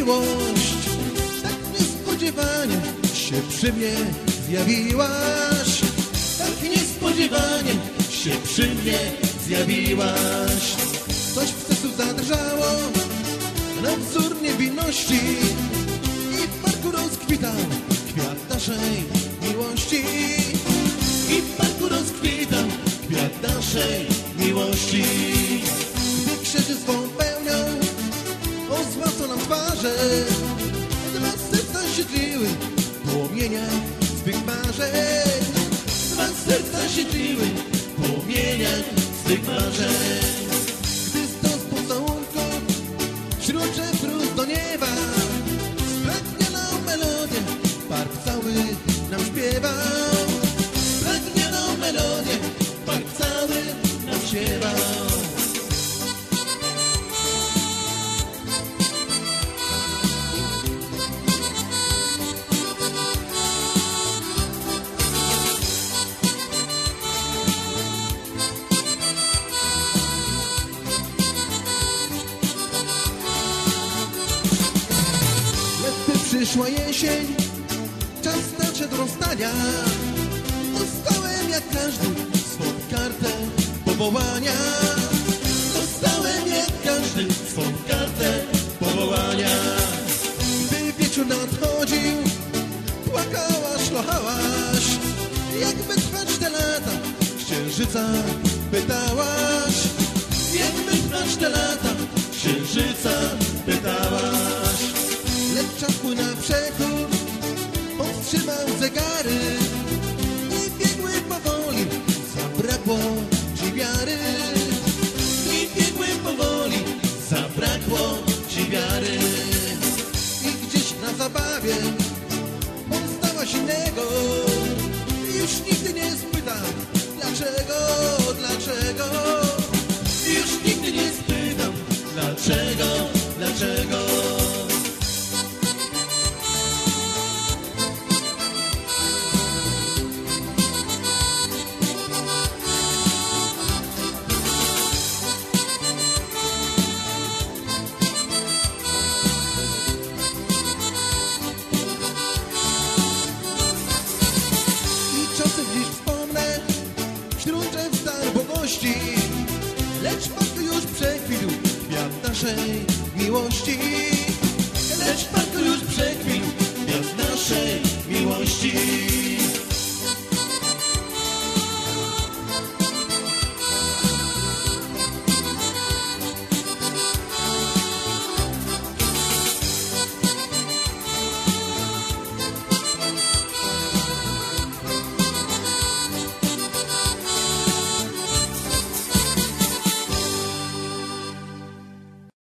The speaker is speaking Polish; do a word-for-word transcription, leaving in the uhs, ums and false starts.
miłość. Tak niespodziewanie się przy mnie zjawiłaś. Tak niespodziewanie się przy mnie zjawiłaś. Coś w sercu zadrżało na wzór niewinności i w parku rozkwitał kwiat naszej miłości. I w parku rozkwitał kwiat naszej miłości. Gdy księżyc pełnią ozłacą nam twarze, dwa serca się tliły w płomieniach swych marzeń. Dwa serca się tliły w płomieniach swych marzeń. Gdy stos pocałunków wśród drzew rósł do nieba, spragnioną melodię park cały nam śpiewał. Spragnioną melodię park cały nam śpiewał. Przyszła jesień, czas nadszedł rozstania. Dostałem jak każdy swą kartę powołania. Dostałem jak każdy swą kartę powołania. Gdy wieczór nadchodził, płakałaś, szlochałaś. Jak wytrwać te lata, księżyca pytałaś. Jak wytrwać te lata, księżyca pytałaś. Lecz czas płynął na przekór, powstrzymał zegary i biegły powoli, zabrakło ci wiary. I biegły powoli, zabrakło ci wiary. I gdzieś na zabawie poznałaś innego. Już nigdy nie spytam, dlaczego, dlaczego. Już nigdy nie spytam, dlaczego, dlaczego. Czasem dziś wspomnę wśród drzew star bogości, lecz parku już przekwitł kwiat naszej miłości. Lecz parku już przekwitł kwiat naszej miłości.